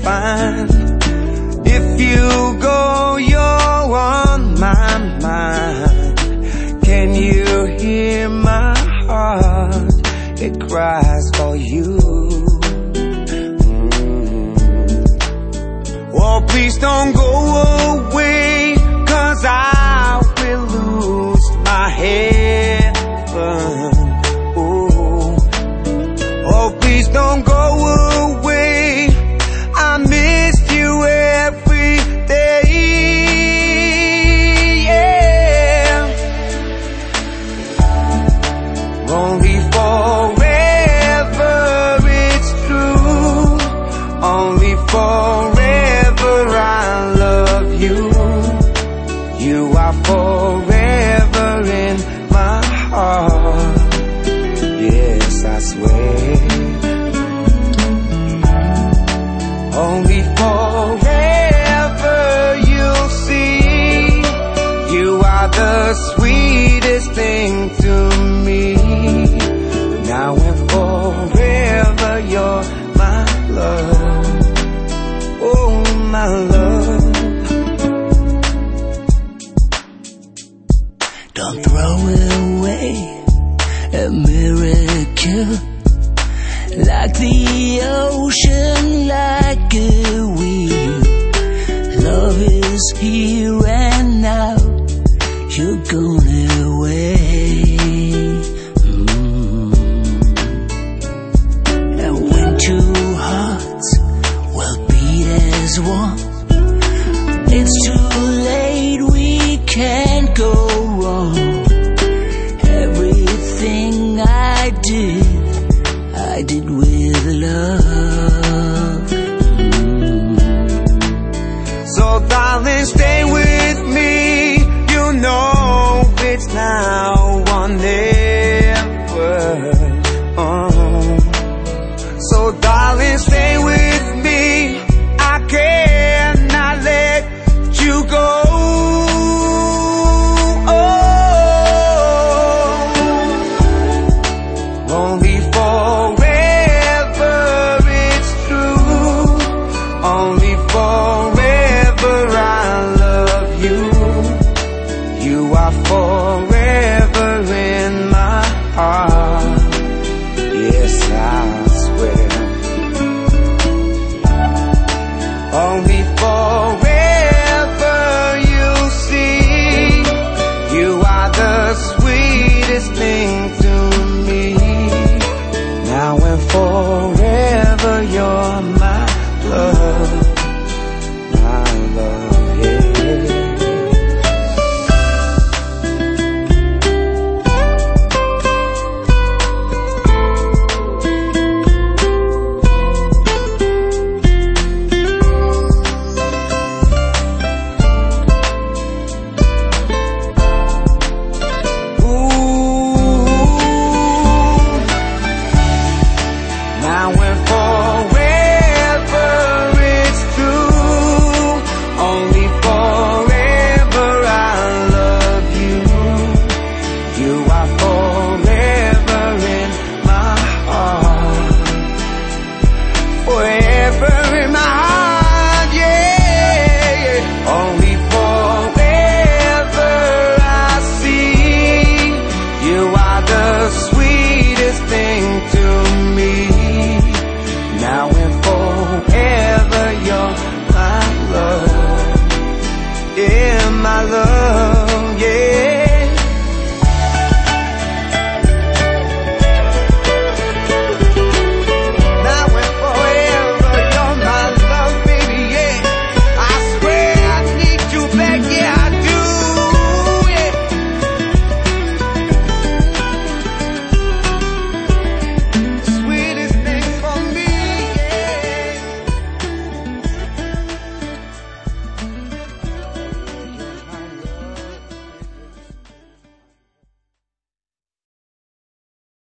fine. If you go, you're on my mind. Can you hear my heart? It cries for you. Oh, please don't go away, 'cause I will lose my heaven. Oh, please don't go away. I missed you every day. Yeah. Only forever, it's true. Only forever I love you. You are forever in my heart. Yes, I swear. Only forever you'll see. You are the sweetest thing to me. Now and forever you're my love. Oh, my love. Don't throw away a miracle, like the ocean, like a wheel. Love is here and now. You're gone away. And when two hearts will beat as one, it's too late, we can't go wrong. Everything I do